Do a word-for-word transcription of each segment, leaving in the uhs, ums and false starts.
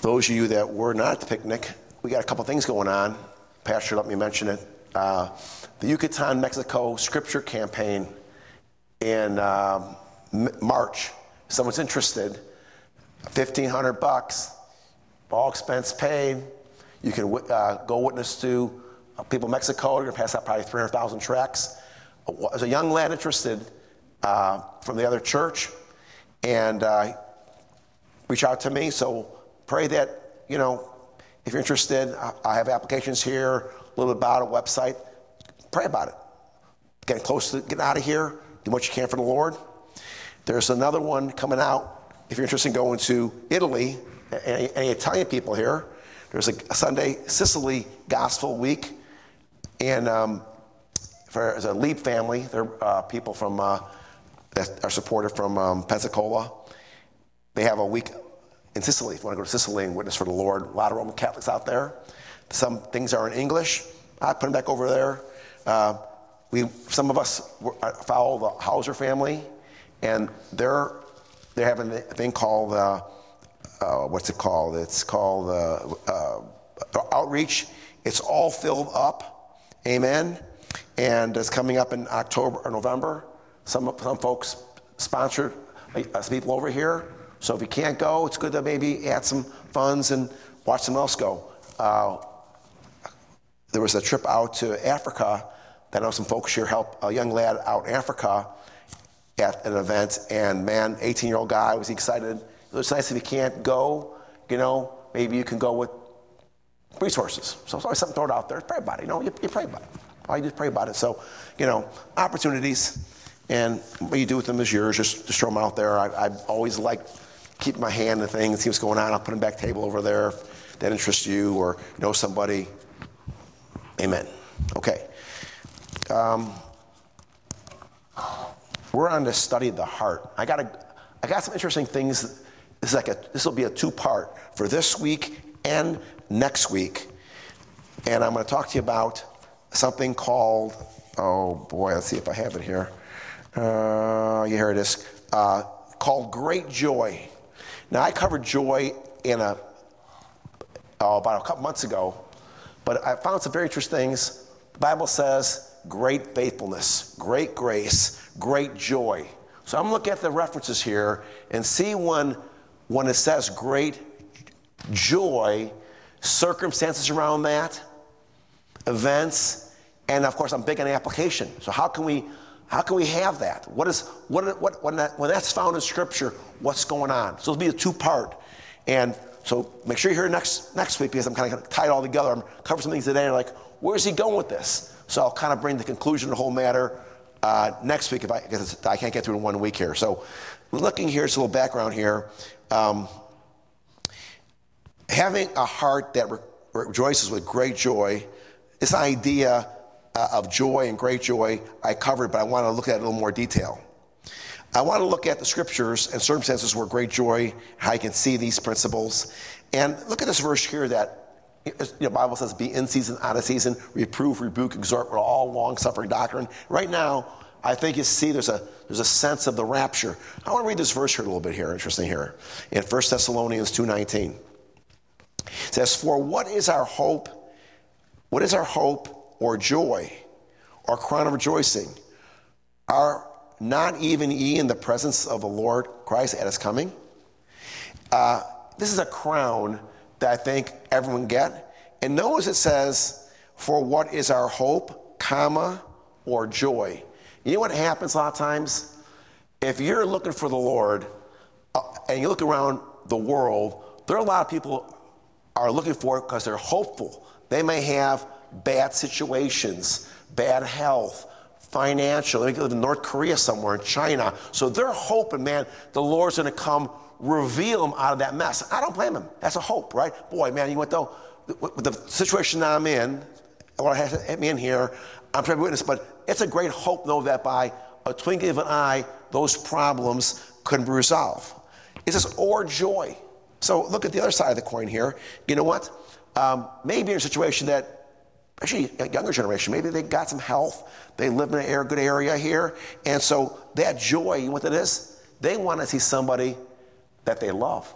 those of you that were not at the picnic, we got a couple things going on. Pastor let me mention it. Uh, the Yucatan, Mexico Scripture Campaign in uh, March. If someone's interested, fifteen hundred bucks, all expense paid. You can uh, go witness to uh, people in Mexico. You're going to pass out probably three hundred thousand tracts. There's a young lad interested uh, from the other church, and uh, reach out to me. So pray that, you know, if you're interested, I have applications here, a little bit about a website. Pray about it. Getting close to getting out of here. Do what you can for the Lord. There's another one coming out. If you're interested in going to Italy, any, any Italian people here, there's a, a Sunday Sicily Gospel Week. And um, for as a Leap family, they're uh, people from uh, that are supported from um, Pensacola. They have a week in Sicily. If you want to go to Sicily and witness for the Lord, a lot of Roman Catholics out there. Some things are in English. I put them back over there. Uh, we, some of us follow the Hauser family, and they're they're having a thing called uh, uh, what's it called? It's called uh, uh, outreach. It's all filled up, amen. And it's coming up in October or November. Some some folks sponsored uh, some people over here. So if you can't go, it's good to maybe add some funds and watch someone else go. Uh, there was a trip out to Africa. I know some folks here helped a young lad out in Africa at an event, and man, eighteen-year-old guy, was excited. It's nice if you can't go, you know, maybe you can go with resources. So it's always something thrown out there. Pray about it, you know, you, you pray about it. All you do is pray about it. So, you know, opportunities, and what you do with them is yours. Just, just throw them out there. I, I always like keeping my hand in things, see what's going on. I'll put them back table over there if that interests you or know somebody. Amen. Okay. Um, we're on to study the heart. I got a, I got some interesting things. This is like a, this will be a two-part for this week and next week, and I'm going to talk to you about something called. Oh boy, let's see if I have it here. Uh, yeah, here it is. Uh, called Great Joy. Now I covered joy in a oh, about a couple months ago, but I found some very interesting things. The Bible says great faithfulness, great grace, great joy. So I'm looking at the references here and see when, when it says great joy, circumstances around that, events, and of course I'm big on application. So how can we how can we have that? What is what what when that when that's found in Scripture? What's going on? So it'll be a two-part, and so make sure you're here next next week because I'm kind of tie it all together. I'm covering some things today. And like, where's he going with this? So I'll kind of bring the conclusion of the whole matter uh, next week if I because I can't get through in one week here. So looking here, it's a little background here. Um, having a heart that re- rejoices with great joy, this idea uh, of joy and great joy I covered, but I want to look at it in a little more detail. I want to look at the scriptures and circumstances where great joy, how you can see these principles. And look at this verse here that the Bible says, be in season, out of season, reprove, rebuke, exhort, with all long-suffering doctrine. Right now, I think you see there's a there's a sense of the rapture. I want to read this verse here a little bit here, interesting here. In First Thessalonians two nineteen. It says, for what is our hope, what is our hope or joy or crown of rejoicing? Are not even ye in the presence of the Lord Christ at his coming? Uh, this is a crown that I think everyone get. And notice it says, for what is our hope, comma, or joy? You know what happens a lot of times? If you're looking for the Lord uh, and you look around the world, there are a lot of people are looking for it because they're hopeful. They may have bad situations, bad health, financial. They live in North Korea somewhere, in China. So they're hoping, man, the Lord's going to come reveal them out of that mess. I don't blame them. That's a hope, right? Boy, man, you went though, with the situation that I'm in, what has hit me in here, I'm trying to witness, but it's a great hope, know that by a twinkling of an eye, those problems could be resolved. It says, or joy. So look at the other side of the coin here. You know what? Um, maybe in a situation that, actually a younger generation, maybe they got some health, they live in a good area here, and so that joy, you know what that is? They want to see somebody that they love.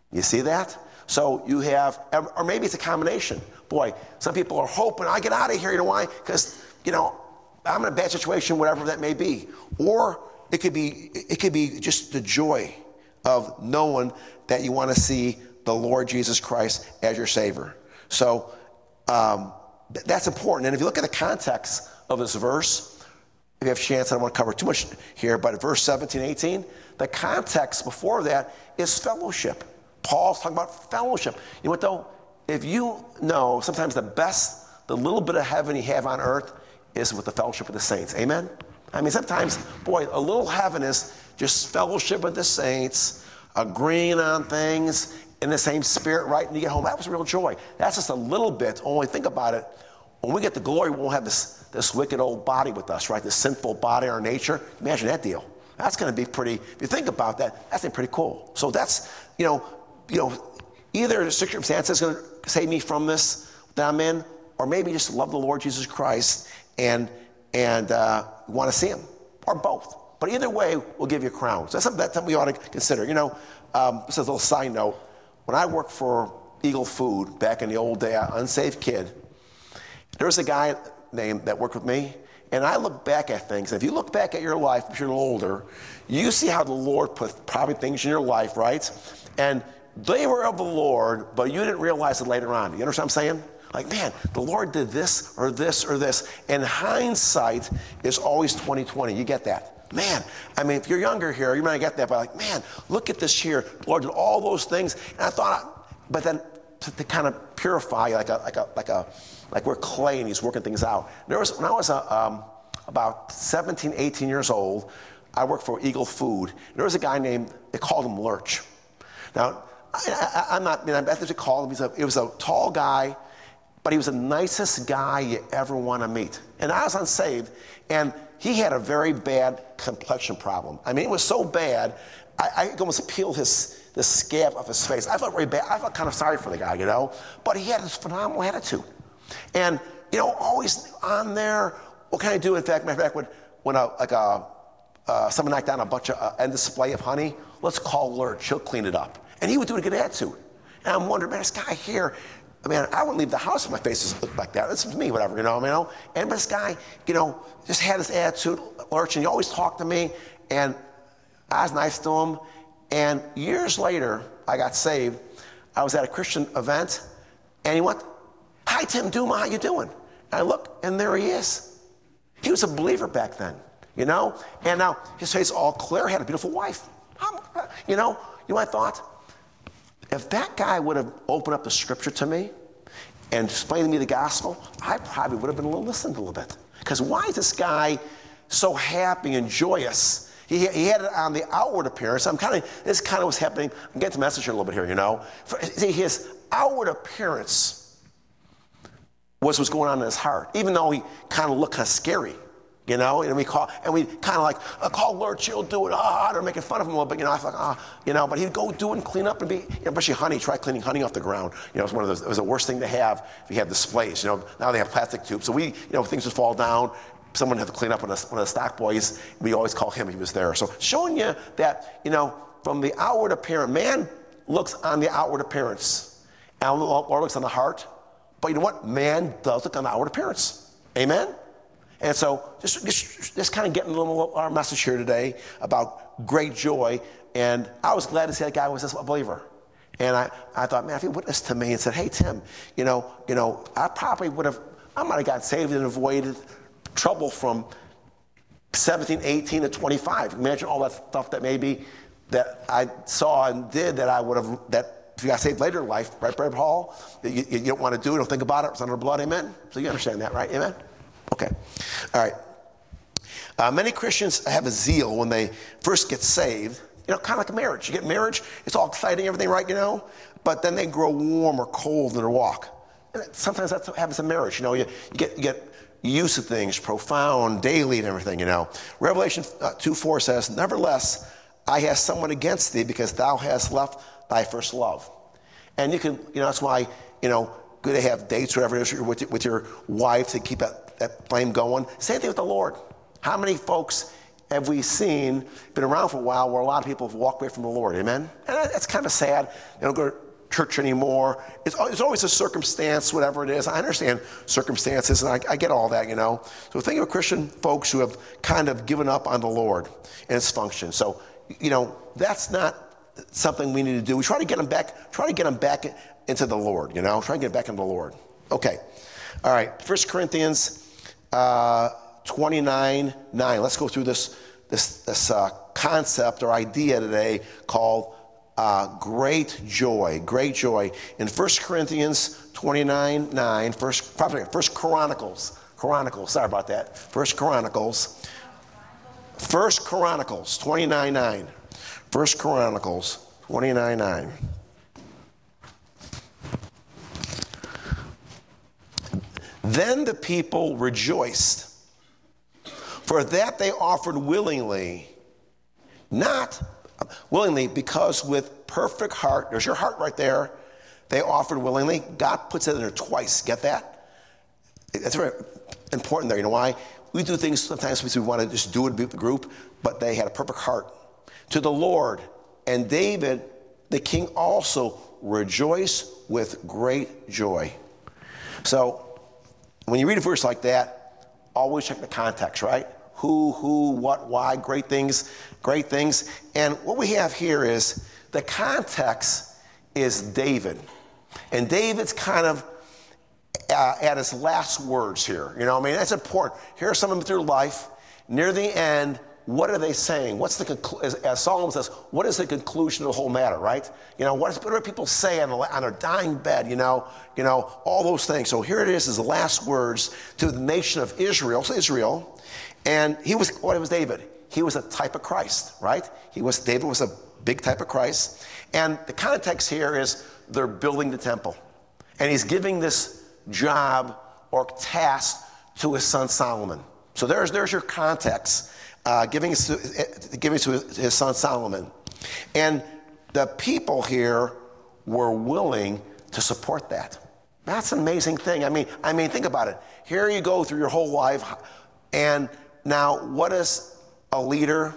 You see that? So you have, or maybe it's a combination. Boy, some people are hoping I get out of here. You know why? Because, you know, I'm in a bad situation, whatever that may be. Or it could be, it could be just the joy of knowing that you want to see the Lord Jesus Christ as your Savior. So um, th- that's important. And if you look at the context of this verse, if you have a chance, I don't want to cover too much here, but verse seventeen, eighteen, the context before that is fellowship. Paul's talking about fellowship. You know what though? If you know, sometimes the best, the little bit of heaven you have on earth is with the fellowship of the saints. Amen? I mean, sometimes, boy, a little heaven is just fellowship with the saints, agreeing on things in the same spirit, right? And you get home. That was real joy. That's just a little bit. Only think about it. When we get to glory, we won't have this, this wicked old body with us, right? This sinful body, our nature. Imagine that deal. That's going to be pretty, if you think about that, that's pretty cool. So that's, you know, you know, either the circumstance is going to save me from this that I'm in, or maybe just love the Lord Jesus Christ and and uh, want to see him, or both. But either way, we'll give you a crown. So that's something, that's something we ought to consider. You know, um, this is a little side note. When I worked for Eagle Food back in the old day, an unsaved kid, there was a guy named that worked with me, and I look back at things. And if you look back at your life, if you're a little older, you see how the Lord put probably things in your life, right? And they were of the Lord, but you didn't realize it later on. You understand what I'm saying? Like, man, the Lord did this or this or this. And hindsight is always twenty twenty. You get that? Man, I mean, if you're younger here, you might get that, but like, man, look at this here. The Lord did all those things. And I thought, but then to, to kind of purify, like a, like a, like a, like we're clay and he's working things out. There was, when I was a, um, about seventeen, eighteen years old, I worked for Eagle Food. There was a guy named, they called him Lurch. Now, I, I, I'm not, I mean, I bet they call him, he's a, he was a tall guy, but he was the nicest guy you ever want to meet. And I was unsaved, and he had a very bad complexion problem. I mean, it was so bad, I, I could almost peel his the scab off his face. I felt very bad. I felt kind of sorry for the guy, you know. But he had this phenomenal attitude. And, you know, always on there, what can I do? In fact, matter of fact, when, when a, like a, uh, someone knocked down a bunch of uh, end display of honey, let's call Lurch. He'll clean it up. And he would do it a good attitude. And I'm wondering, man, this guy here, I mean, I wouldn't leave the house if my face just looked like that. That's me, whatever, you know, you know. And this guy, you know, just had this attitude, Lurch, and he always talked to me, and I was nice to him. And years later, I got saved. I was at a Christian event, and he went, "Hi, Tim Duma, how you doing?" And I look, and there he is. He was a believer back then, you know. And now his face all clear, had a beautiful wife. I'm, you know, you know what I thought? If that guy would have opened up the scripture to me and explained to me the gospel, I probably would have been a little listened a little bit. Because why is this guy so happy and joyous? He, he had it on the outward appearance. I'm kind of, this kind of was happening. I'm getting to the message here a little bit here, you know. For, see, his outward appearance was what's going on in his heart, even though he kind of looked kind of scary. You know, and we call, and we kind of like, uh, call Lurch, he'll do it, ah, they're making fun of him a little bit, you know, I thought, ah, you know, but he'd go do it and clean up and be, you know, especially honey, try cleaning honey off the ground. You know, it's one of those, it was the worst thing to have if you had displays, you know, now they have plastic tubes. So we, you know, things would fall down, someone had to clean up, one of the stock boys, we always call him, he was there. So showing you that, you know, from the outward appearance, man looks on the outward appearance, and Lord looks on the heart, but you know what? Man does look on the outward appearance. Amen? And so just, just, just kind of getting a little our message here today about great joy. And I was glad to see that guy was a believer. And I, I thought, man, if he witnessed to me and said, "Hey, Tim, you know, you know, I probably would have, I might have got saved and avoided trouble from seventeen, eighteen to twenty-five. Imagine all that stuff that maybe that I saw and did that I would have, that if you got saved later in life, right, Brother Paul, you, you don't want to do it, don't think about it, it's under blood, amen? So you understand that, right? Amen? Okay. All right. Uh, many Christians have a zeal when they first get saved, you know, kind of like a marriage. You get marriage, it's all exciting, everything, right, you know? But then they grow warm or cold in their walk. And sometimes that's what happens in marriage, you know? You, you, get, you get used to things, profound, daily and everything, you know? Revelation uh, two four says, "Nevertheless, I have someone against thee because thou hast left thy first love." And you can, you know, that's why, you know, good to have dates or whatever it is with, with your wife to keep that, that flame going. Same thing with the Lord. How many folks have we seen, been around for a while, where a lot of people have walked away from the Lord. Amen? And that's kind of sad. They don't go to church anymore. It's, it's always a circumstance, whatever it is. I understand circumstances, and I, I get all that, you know. So think of Christian folks who have kind of given up on the Lord and its function. So, you know, that's not something we need to do. We try to get them back, try to get them back into the Lord, you know. Try to get back into the Lord. Okay. All right. First Corinthians uh, twenty-nine nine. Let's go through this this this uh, concept or idea today called uh, great joy. Great joy in First Corinthians twenty-nine nine. First, probably First Chronicles. Chronicles. Sorry about that. First Chronicles. First Chronicles twenty-nine nine. First Chronicles twenty-nine nine. Then the people rejoiced, for that they offered willingly, not willingly, because with perfect heart, there's your heart right there, they offered willingly. God puts it in there twice. Get that? That's very important there. You know why? We do things sometimes because we want to just do it with the group, but they had a perfect heart. To the Lord, and David, the king, also rejoiced with great joy. So, when you read a verse like that, always check the context, right? Who, who, what, why, great things, great things. And what we have here is the context is David. And David's kind of uh, at his last words here. You know, I mean, that's important. Here's some of them through life. Near the end, what are they saying? What's the conclu- as, as Solomon says, what is the conclusion of the whole matter, right? You know, what, is, what do people say on, the, on their dying bed, you know, you know, all those things. So here it is, is the last words to the nation of Israel, so Israel. And he was, what was David? He was a type of Christ, right? He was, David was a big type of Christ. And the context here is they're building the temple. And he's giving this job or task to his son Solomon. So there's, there's your context. Uh, giving, it to, giving it to his son Solomon. And the people here were willing to support that. That's an amazing thing. I mean, I mean, think about it. Here you go through your whole life, and now what does a leader,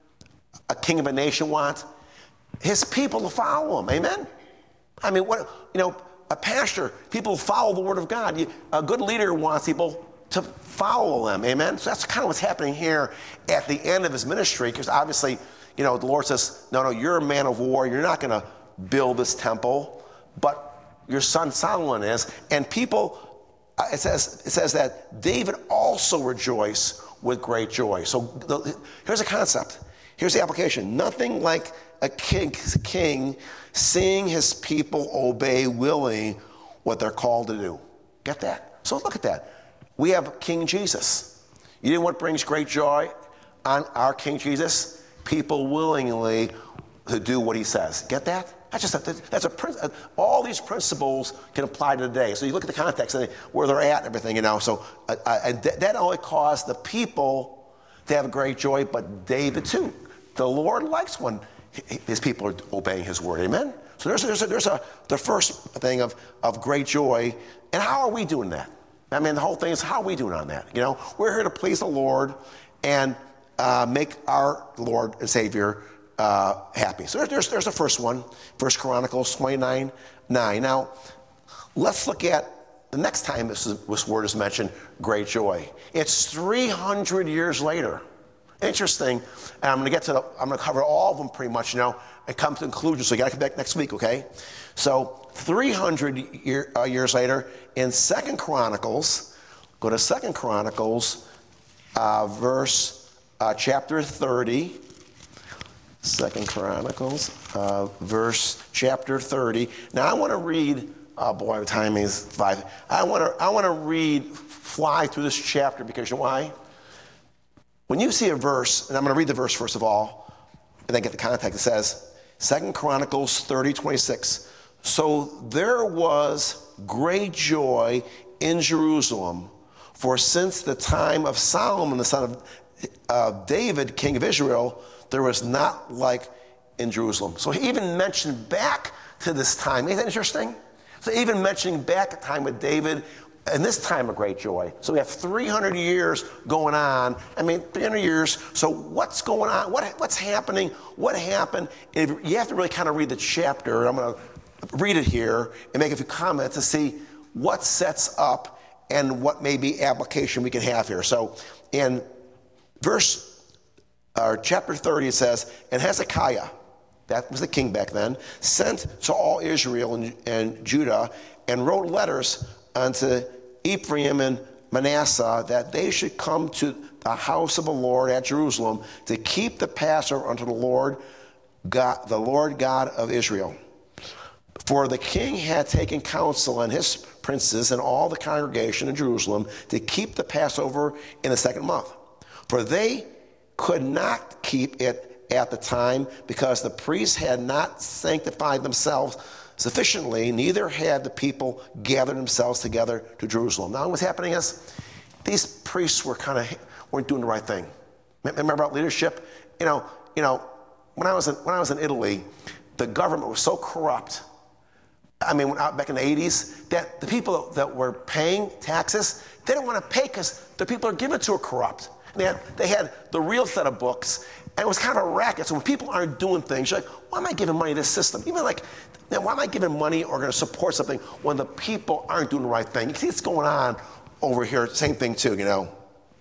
a king of a nation want? His people to follow him. Amen? I mean, what, you know, a pastor, people follow the word of God. A good leader wants people to follow them, amen? So that's kind of what's happening here at the end of his ministry, because obviously, you know, the Lord says, no, no, you're a man of war. You're not going to build this temple, but your son Solomon is. And people, uh, it says it says that David also rejoiced with great joy. So the, here's a concept. Here's the application. Nothing like a king, king seeing his people obey willingly what they're called to do. Get that? So look at that. We have King Jesus. You know what brings great joy on our King Jesus? People willingly to do what he says. Get that? That's just a, that's a all these principles can apply today. So you look at the context and where they're at and everything, you know. So uh, and th- that only caused the people to have great joy, but David too. The Lord likes when his people are obeying his word. Amen. So there's there's a, there's a the first thing of of great joy. And how are we doing that? I mean, the whole thing is, how are we doing on that? You know, we're here to please the Lord and uh, make our Lord and Savior uh, happy. So there's there's the first one, First Chronicles twenty-nine nine. Now, let's look at the next time this, is, this word is mentioned, great joy. It's three hundred years later. Interesting. And I'm going to get to the, I'm going to cover all of them pretty much, you know, and come to conclusion. So you got to come back next week, okay? So three hundred year, uh, years later, in Second Chronicles, go to Second Chronicles, uh, verse, uh, chapter thirty. Second Chronicles, uh, verse, chapter thirty. Now I want to read, oh boy, the time is five. I want to, I want to read, fly through this chapter because you know why? When you see a verse, and I'm going to read the verse first of all, and then get the context, it says, Second Chronicles thirty twenty-six. So there was great joy in Jerusalem, for since the time of Solomon, the son of uh, David, king of Israel, there was not like in Jerusalem. So he even mentioned back to this time. Isn't that interesting? So even mentioning back a time with David, in this time of great joy. So we have three hundred years going on. I mean, three hundred years. So what's going on? What, what's happening? What happened? And if, you have to really kind of read the chapter. I'm going to read it here and make a few comments to see what sets up and what maybe application we can have here. So in verse, or chapter thirty, it says, and Hezekiah, that was the king back then, sent to all Israel and, and Judah and wrote letters unto Ephraim and Manasseh that they should come to the house of the Lord at Jerusalem to keep the Passover unto the Lord God, the Lord God of Israel. For the king had taken counsel and his princes and all the congregation in Jerusalem to keep the Passover in the second month. For they could not keep it at the time because the priests had not sanctified themselves sufficiently, neither had the people gathered themselves together to Jerusalem. Now what's happening is these priests were kind of weren't doing the right thing. Remember about leadership? You know, you know, when I was in, when I was in Italy, the government was so corrupt. I mean, when, back in the eighties, that the people that were paying taxes, they didn't want to pay because the people are given to are corrupt. They had, they had the real set of books, and it was kind of a racket. So when people aren't doing things, you're like, why am I giving money to this system? Even like, now, why am I giving money or going to support something when the people aren't doing the right thing? You see what's going on over here. Same thing too, you know.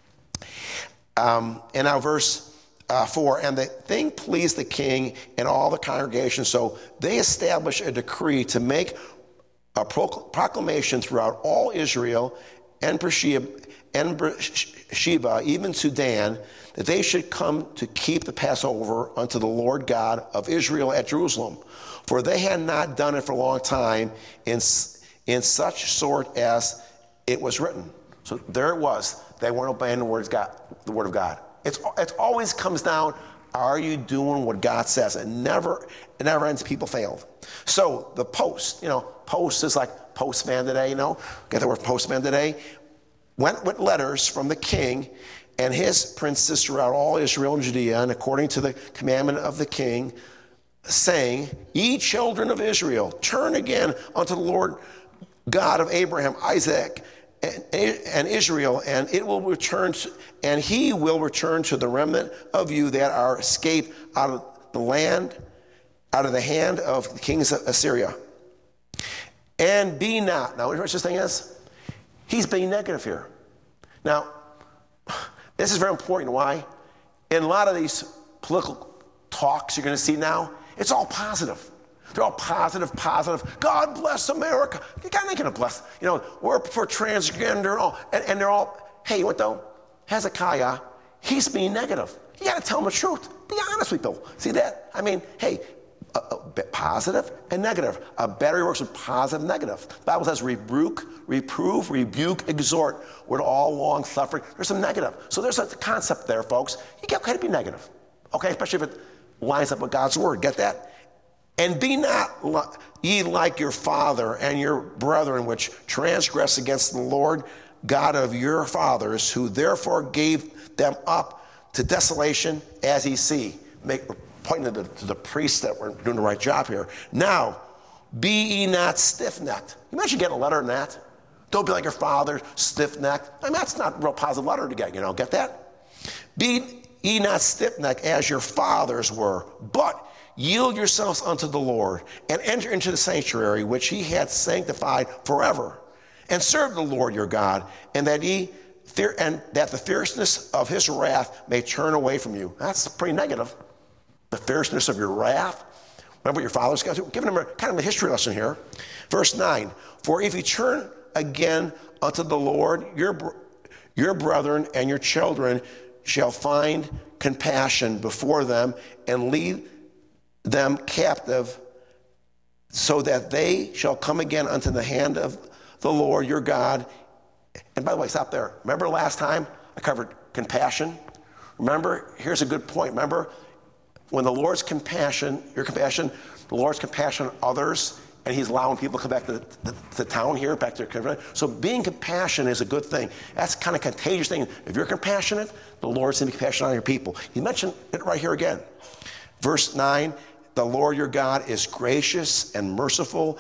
Um, and now verse uh, four, and the thing pleased the king and all the congregation, so they established a decree to make a proclamation throughout all Israel and Beersheba, and Beersheba, even to Dan, that they should come to keep the Passover unto the Lord God of Israel at Jerusalem. For they had not done it for a long time in, in such sort as it was written. So there it was. They weren't obeying the word of God. The word of God. It's, it always comes down, are you doing what God says? It never, it never ends, people failed. So the post, you know, post is like postman today, you know, get the word postman today, went with letters from the king and his princes throughout all Israel and Judea, and according to the commandment of the king, saying, ye children of Israel, turn again unto the Lord God of Abraham, Isaac, and, and Israel, and it will return, to, and he will return to the remnant of you that are escaped out of the land, out of the hand of the kings of Assyria. And be not, now what this thing is? He's being negative here. Now, this is very important. Why? In a lot of these political talks you're going to see now, it's all positive. They're all positive, positive. God bless America. God ain't going to bless. You know, we're for transgender. All, and, and they're all, hey, what though? Hezekiah, he's being negative. You got to tell him the truth. Be honest with people. See that? I mean, hey, a, a positive and negative. A battery works with positive and negative. The Bible says rebuke, reprove, rebuke, exhort with all long suffering. There's some negative. So there's a concept there, folks. You got to be negative. Okay, especially if it lines up with God's word. Get that? And be not li- ye like your father and your brethren, which transgress against the Lord God of your fathers, who therefore gave them up to desolation as ye see. Make, pointing to the, to the priests that were doing the right job here. Now, be ye not stiff-necked. You imagine getting a letter in that? Don't be like your father, stiff-necked. I mean, that's not a real positive letter to get, you know. Get that? Be ye not stiff-necked as your fathers were, but yield yourselves unto the Lord, and enter into the sanctuary which he hath sanctified forever, and serve the Lord your God, and that he fear, and that the fierceness of his wrath may turn away from you. That's pretty negative. The fierceness of your wrath. Remember what your fathers got to? Giving them a kind of a history lesson here. Verse nine. For if you turn again unto the Lord, your your brethren and your children shall find compassion before them, and lead them captive, so that they shall come again unto the hand of the Lord your God. And by the way, stop there. Remember last time I covered compassion? Remember, here's a good point. Remember, when the Lord's compassion, your compassion, the Lord's compassion on others, and he's allowing people to come back to the, the, the town here, back to their, so being compassionate is a good thing. That's kind of a contagious thing. If you're compassionate, the Lord's going to be compassionate on your people. He mentioned it right here again. Verse nine, the Lord your God is gracious and merciful,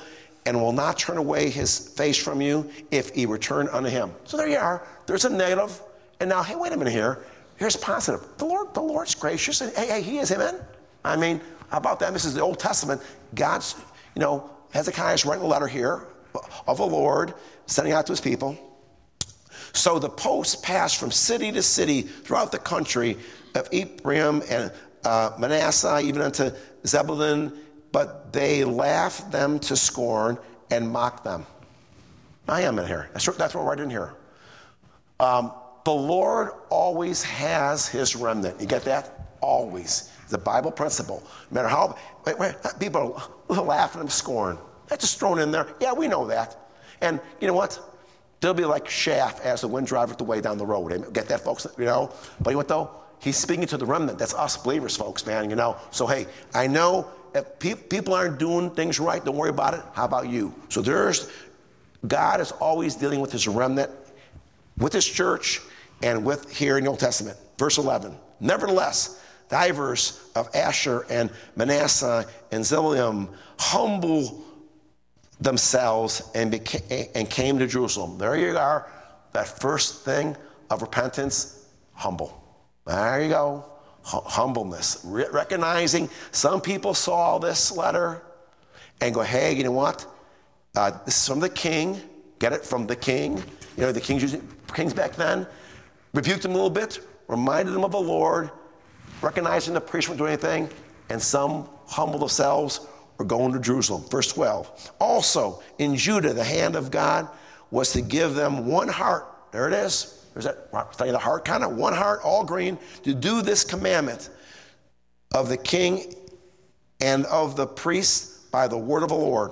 and will not turn away his face from you if ye return unto him. So there you are. There's a negative. And now, hey, wait a minute here. Here's positive. The Lord, the Lord's gracious. And hey, hey, he is, amen? I mean, how about that? This is the Old Testament. God's, you know, Hezekiah's writing a letter here of the Lord, sending out to his people. So the posts passed from city to city throughout the country of Ephraim and uh, Manasseh, even unto Zebulun, but they laughed them to scorn and mocked them. I am in here. That's, that's what we're right in here. Um, the Lord always has his remnant. You get that? Always. It's a Bible principle. No matter how wait, wait, people are laughing and scorn. That's just thrown in there. Yeah, we know that. And you know what? They'll be like chaff as the wind driveth the way down the road. Get that, folks? You know? But you know what, though? He's speaking to the remnant. That's us believers, folks, man. You know? So, hey, I know if pe- people aren't doing things right, don't worry about it. How about you? So there's, God is always dealing with his remnant, with his church, and with here in the Old Testament. Verse eleven. Nevertheless, divers of Asher and Manasseh and Zebulun humble themselves and became, and came to Jerusalem. There you are. That first thing of repentance, humble. There you go. H- humbleness. Re- recognizing some people saw this letter and go, hey, you know what? Uh, this is from the king. Get it? From the king. You know, the kings, using, kings back then. Rebuked them a little bit. Reminded them of the Lord. Recognizing the priest wouldn't do anything. And some humbled themselves. We're going to Jerusalem. Verse twelve. Also, in Judah, the hand of God was to give them one heart. There it is. There's that study of the heart kind of one heart, all green, to do this commandment of the king and of the priests by the word of the Lord.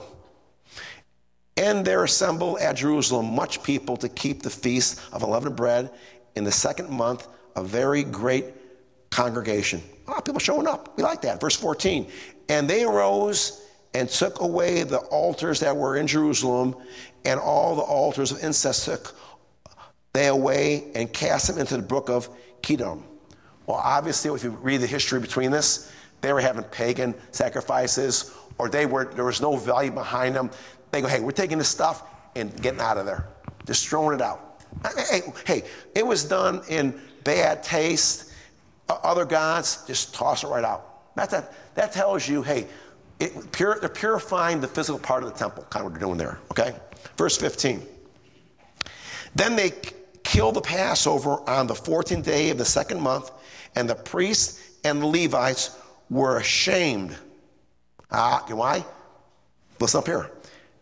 And there assembled at Jerusalem much people to keep the feast of unleavened bread in the second month, a very great congregation. Ah, people showing up. We like that. Verse fourteen. And they arose and took away the altars that were in Jerusalem, and all the altars of incense took they away and cast them into the brook of Kidron. Well, obviously, if you read the history between this, they were having pagan sacrifices, or they were there was no value behind them. They go, hey, we're taking this stuff and getting out of there, just throwing it out. Hey, hey, it was done in bad taste. Other gods, just toss it right out. That's that. That tells you, hey, it, pure, they're purifying the physical part of the temple, kind of what they're doing there, okay? Verse fifteen. Then they killed the Passover on the fourteenth day of the second month, and the priests and the Levites were ashamed. Ah, you know why? Listen up here.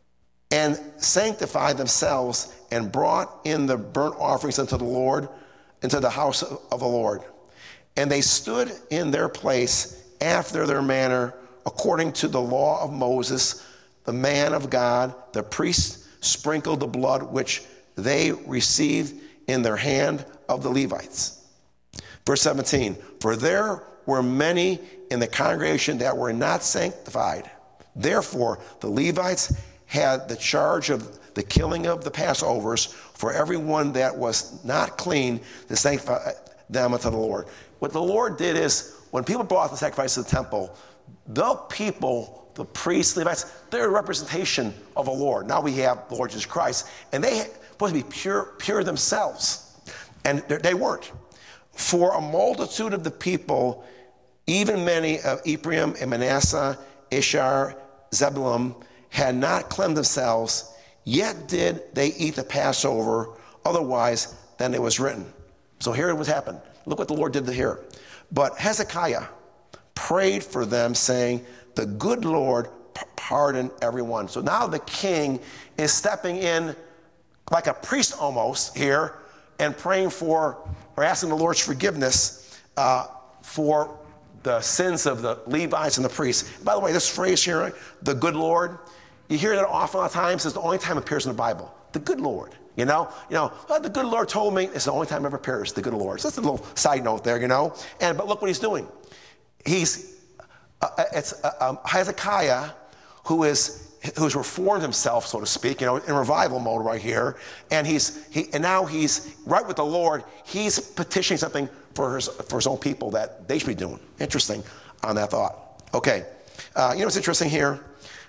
And sanctified themselves and brought in the burnt offerings unto the Lord, into the house of the Lord. And they stood in their place after their manner, according to the law of Moses, the man of God. The priests sprinkled the blood which they received in their hand of the Levites. Verse seventeen, for there were many in the congregation that were not sanctified. Therefore, the Levites had the charge of the killing of the Passovers for everyone that was not clean to sanctify them unto the Lord. What the Lord did is, when people brought the sacrifice to the temple, the people, the priests, Levites, they're a representation of the Lord. Now we have the Lord Jesus Christ, and they supposed to be pure, pure themselves, and they weren't. For a multitude of the people, even many of Ephraim and Manasseh, Asher, Zebulun, had not cleansed themselves, yet did they eat the Passover, otherwise than it was written. So here it was happened. Look what the Lord did here. But Hezekiah prayed for them, saying, the good Lord pardon everyone. So now the king is stepping in like a priest almost here and praying for, or asking the Lord's forgiveness uh, for the sins of the Levites and the priests. By the way, this phrase here, the good Lord, you hear that often a lot of times. It's the only time it appears in the Bible. The good Lord. You know, you know, oh, the good Lord told me. It's the only time it ever appears, the good Lord. So that's a little side note there, you know. And but look what he's doing. He's uh, it's uh, um, Hezekiah, who is who's reformed himself, so to speak, you know, in revival mode right here. And he's he and now he's right with the Lord. He's petitioning something for his for his own people that they should be doing. Interesting on that thought. Okay, uh, you know what's interesting here?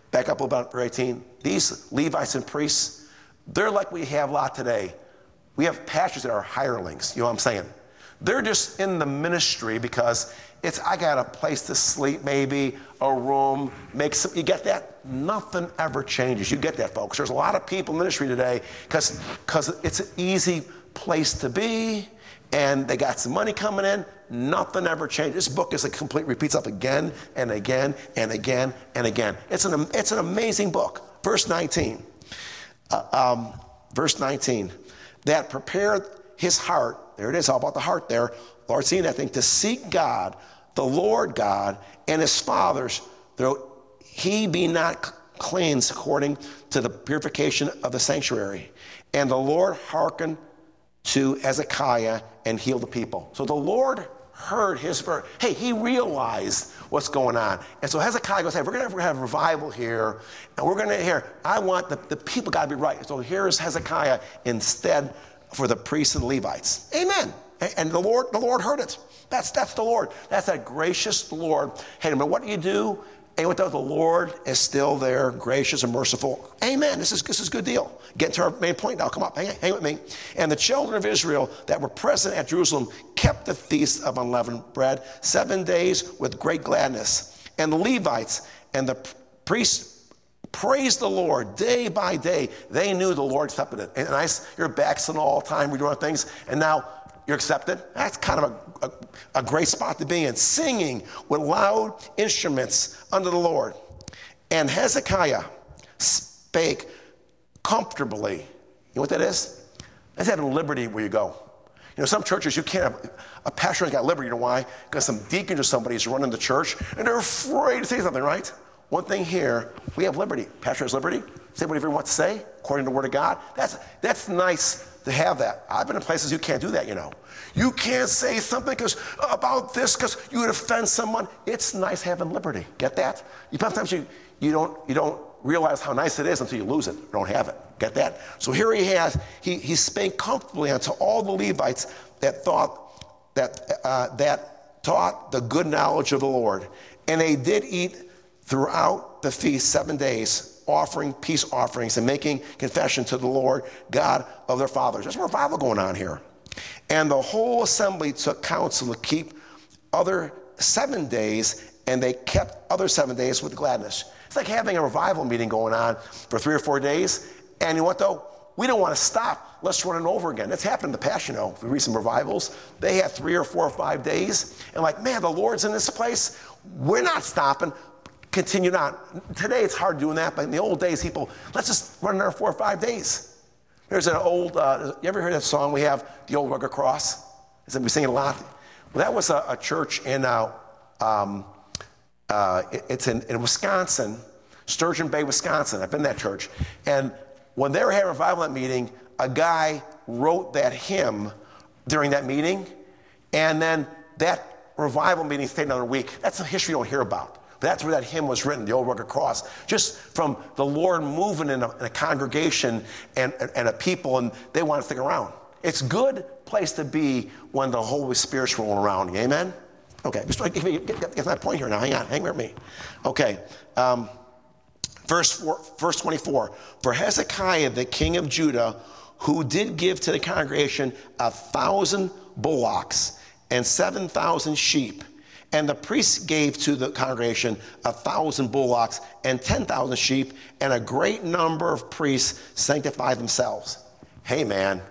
back up a little bit, verse eighteen. These Levites and priests, they're like we have a lot today. We have pastors that are hirelings, you know what I'm saying? They're just in the ministry because it's, I got a place to sleep, maybe, a room, make some, you get that? Nothing ever changes. You get that, folks. There's a lot of people in ministry today because because it's an easy place to be, and they got some money coming in. Nothing ever changes. This book is a complete, repeats up again and again and again and again. It's an, it's an amazing book. Verse nineteen. Uh, um, verse nineteen. That prepared his heart, there it is, all about the heart there. Lord, seeing that thing, to seek God, the Lord God, and his fathers, though he be not cleansed according to the purification of the sanctuary. And the Lord hearkened to Hezekiah and healed the people. So the Lord heard his prayer. Hey, he realized what's going on. And so Hezekiah goes, hey, we're going to have a revival here, and we're going to hear, I want the, the people got to be right. So here's Hezekiah instead for the priests and Levites. Amen. And, and the Lord, the Lord heard it. That's that's the Lord. That's that gracious Lord. Hey, no matter what you do, and what does the Lord is still there, gracious and merciful. Amen. This is this is a good deal. Get to our main point now. Come up, hang, hang with me. And the children of Israel that were present at Jerusalem kept the feast of unleavened bread seven days with great gladness. And the Levites and the priests praised the Lord day by day. They knew the Lord accepted it. And nice, you're backsliding all the time, we're doing things, and now you're accepted. That's kind of a, a, a great spot to be in. Singing with loud instruments unto the Lord. And Hezekiah spake comfortably. You know what that is? That's having liberty where you go. You know, some churches you can't have, a pastor ain't got liberty. You know why? Because some deacons or somebody is running the church and they're afraid to say something, right? One thing here, we have liberty. Pastor has liberty. Say whatever he wants to say, according to the Word of God. That's, that's nice to have that. I've been in places you can't do that, you know. You can't say something because about this because you would offend someone. It's nice having liberty. Get that? You, sometimes you, you, don't, you don't realize how nice it is until you lose it. You don't have it. Get that? So here he has, he, he spake comfortably unto all the Levites that thought, that, uh, that taught the good knowledge of the Lord. And they did eat throughout the feast seven days, offering peace offerings and making confession to the Lord God of their fathers. There's a revival going on here. And the whole assembly took counsel to keep other seven days, and they kept other seven days with gladness. It's like having a revival meeting going on for three or four days. And you know what, though? We don't want to stop. Let's run it over again. That's happened in the past, you know, for recent revivals. They had three or four or five days. And like, man, the Lord's in this place. We're not stopping. Continued on. Today it's hard doing that, but in the old days, people, let's just run there four or five days. There's an old, uh, you ever heard that song we have, The Old Rugged Cross? We sing it a lot. Well, that was a, a church in, uh, um, uh, it, it's in, in Wisconsin, Sturgeon Bay, Wisconsin. I've been to that church. And when they were having a revival at that meeting, a guy wrote that hymn during that meeting, and then that revival meeting stayed another week. That's a history you don't hear about. But that's where that hymn was written, The Old Rugged Cross, just from the Lord moving in a, in a congregation and, and, and a people, and they want to stick around. It's a good place to be when the Holy Spirit's rolling around. Amen? Okay, just get, get, get, get my point here now. Hang on, hang with me. Okay, um, verse, four, verse twenty-four. For Hezekiah, the king of Judah, who did give to the congregation a thousand bullocks and seven thousand sheep, and the priests gave to the congregation a thousand bullocks and ten thousand sheep, and a great number of priests sanctified themselves. Hey, man,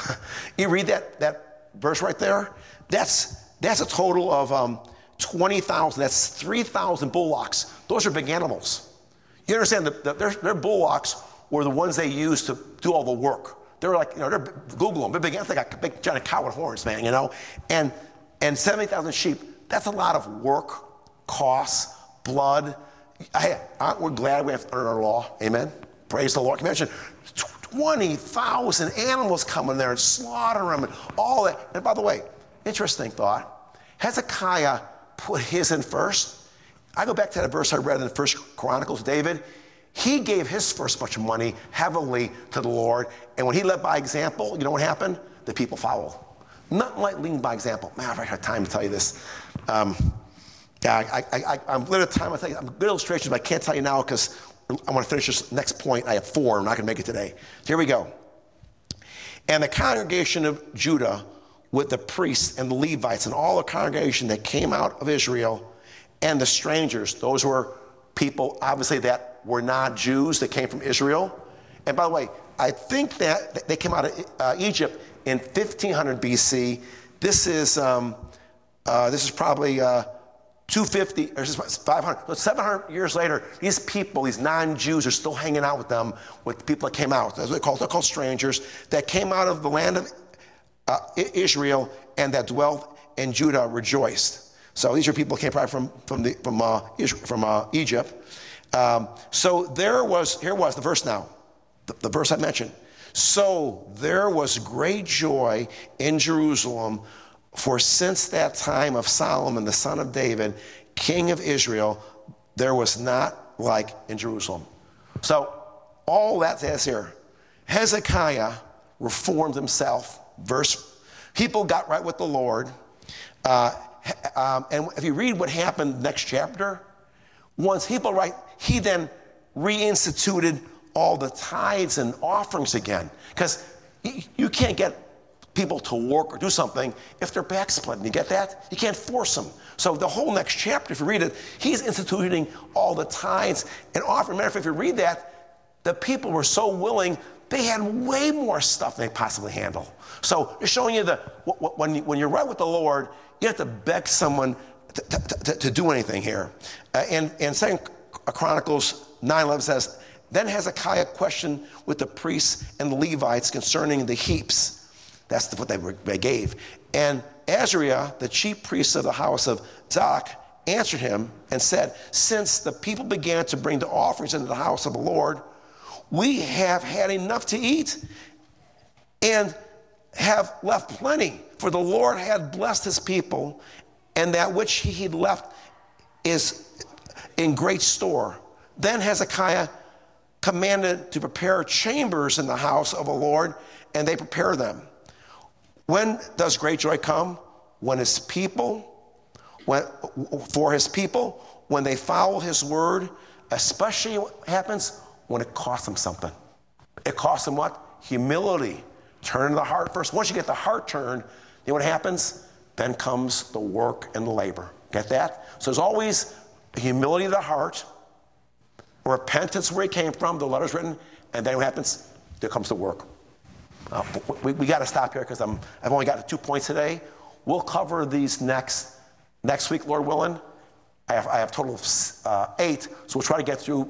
you read that, that verse right there? That's, that's a total of um, twenty thousand. That's three thousand bullocks. Those are big animals. You understand, that the, their, their bullocks were the ones they used to do all the work. They're like, you know, they're, Google them. They're big, it's like a big giant cow with horns, man, you know? And, and seventy thousand sheep. That's a lot of work, costs, blood. I, I, we're glad we have to earn our law. Amen? Praise the Lord. Can you imagine twenty thousand animals coming there and slaughter them and all that. And by the way, interesting thought. Hezekiah put his in first. I go back to that verse I read in First Chronicles, David. He gave his first bunch of money heavily to the Lord. And when he led by example, you know what happened? The people followed. Nothing like leading by example. Man, if I had time to tell you this. Um, yeah, I, I, I, I'm limited time. I tell you, I'm good illustrations, but I can't tell you now because I want to finish this next point. I have four. I'm not going to make it today. Here we go. And the congregation of Judah with the priests and the Levites and all the congregation that came out of Israel and the strangers, those were people obviously that were not Jews that came from Israel. And by the way, I think that they came out of uh, Egypt in fifteen hundred B C. This is um, uh, this is probably uh, two fifty or five hundred, seven hundred years later. These people, these non-Jews, are still hanging out with them, with the people that came out. That's what they're called. They're called strangers that came out of the land of uh, Israel and that dwelt in Judah rejoiced. So these are people who came probably from from the from uh, Israel, from uh, Egypt. Um, so there was here was the verse now, the, the verse I mentioned. So there was great joy in Jerusalem, for since that time of Solomon, the son of David, king of Israel, there was not like in Jerusalem. So all that says here, Hezekiah reformed himself. Verse, people got right with the Lord. Uh, um, and if you read what happened next chapter, once people right, he then reinstituted all the tithes and offerings again. Because you can't get people to work or do something if they're backsliding. You get that? You can't force them. So the whole next chapter, if you read it, he's instituting all the tithes and offerings. Matter of fact, if you read that, the people were so willing, they had way more stuff than they possibly handle. So it's showing you that when, you, when you're right with the Lord, you have to beg someone to, to, to, to do anything here. Uh, and, and Second Chronicles nine eleven says, then Hezekiah questioned with the priests and the Levites concerning the heaps. That's what they, were, they gave. And Azariah, the chief priest of the house of Zadok, answered him and said, since the people began to bring the offerings into the house of the Lord, we have had enough to eat and have left plenty. For the Lord had blessed his people, and that which he had left is in great store. Then Hezekiah commanded to prepare chambers in the house of the Lord, and they prepare them. When does great joy come? When his people, when, for his people, when they follow his word, especially what happens when it costs them something. It costs them what? Humility. Turn the heart first. Once you get the heart turned, you know what happens? Then comes the work and the labor. Get that? So there's always humility of the heart, repentance where he came from, the letter's written, and then what happens? There comes the work. Uh, we we got to stop here because I'm I've only got two points today. We'll cover these next next week, Lord willing. I have I have a total of uh, eight, so we'll try to get through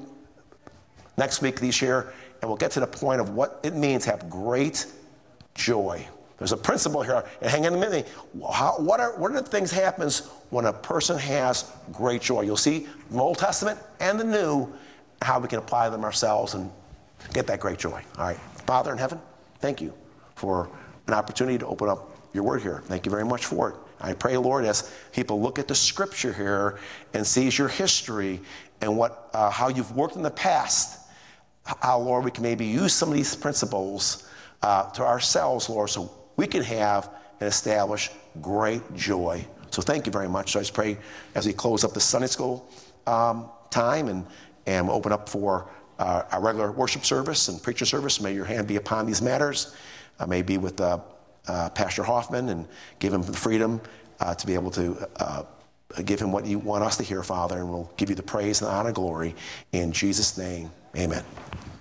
next week these here, and we'll get to the point of what it means to have great joy. There's a principle here, and hang on a minute. How, what are what are the things happens when a person has great joy? You'll see the Old Testament and the New, how we can apply them ourselves and get that great joy. All right, Father in heaven, thank you for an opportunity to open up your word here. Thank you very much for it. I pray, Lord, as people look at the scripture here and sees your history and what uh, how you've worked in the past, how, Lord, we can maybe use some of these principles uh, to ourselves, Lord, so we can have and establish great joy. So thank you very much. So I just pray as we close up the Sunday school um, time and, and we'll open up for uh, our regular worship service and preacher service. May your hand be upon these matters. Uh, may be with uh, uh, Pastor Hoffman and give him the freedom uh, to be able to uh, give him what you want us to hear, Father. And we'll give you the praise and honor and glory. In Jesus' name, amen.